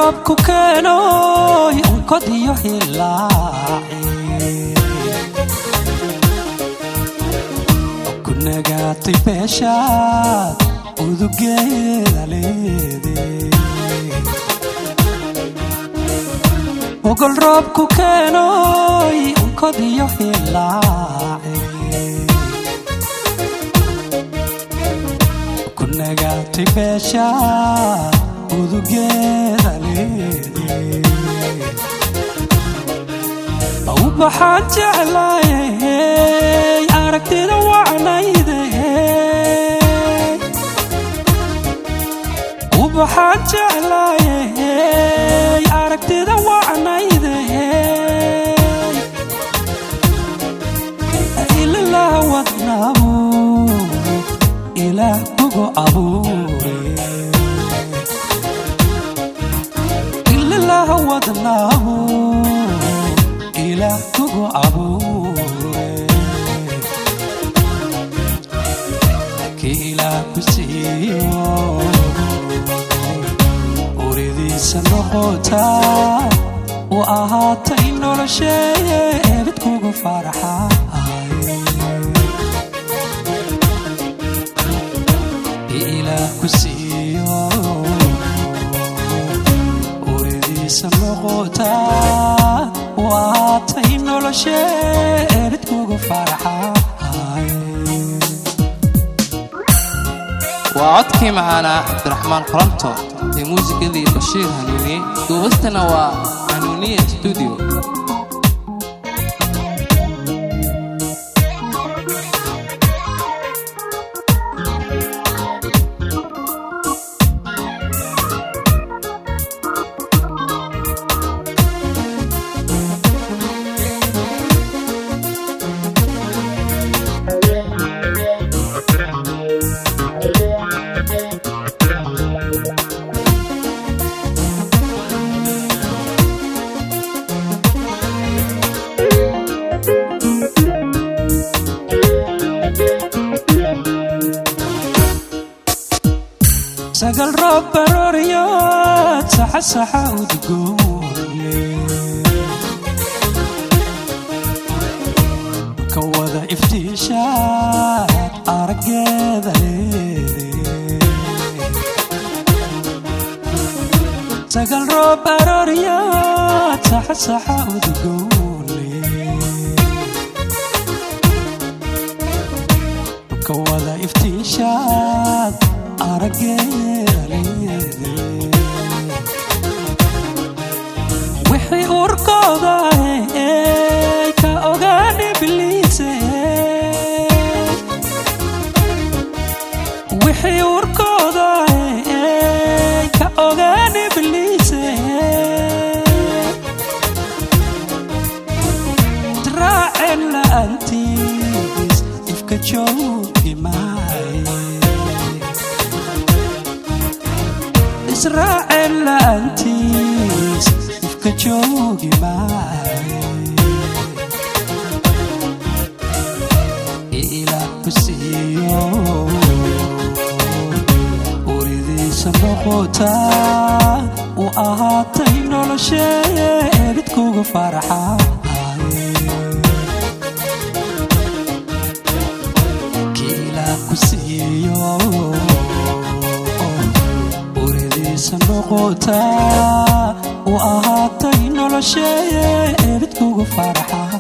roobku keeno onkod iyo hilaaci ku nagaatay beeshaad udugeeda leeday ogol roobku keeno onkod iyo hilaaci ku nagaatay beeshaad udugeeda leeday waxaan jeclaayay aragtida wacnayday waxaan jeclaayay aragtida wacnayday ilaah wadnaabu ilaah kugu abuure ilaah wadnaabu ilaah kugu abuure kiila kusiiyo uridiisa noqotaa u ahaatay noloshee mid kugu farxaay kiila kusiiyo uridiisa noqotaa واتي نولشي بتكوغو فرحاي وعدكي معانا عبد الرحمن قرمتو في موسيقى ذي بشير هنوني دوستنا وهنونية ستوديو سقل روب بروريات صح الصحة وتقولي كوذا افتشات أرقذ ليدي سقل روب بروريات صح الصحة وتقولي كوذا افتشات وحي أركضا كأغاني بليسي وحي أركضا كأغاني بليسي تراعي لأنتيس إفكتشوكي معي إسرائيل أنتيس إفكتشوكي معي إلا كسيو أريد سمخوتا وأهاتي نولشي بتكوغو فرحاي كيلا كسيو سنقطة وأهاتي نولشي بتكوغو فرحاي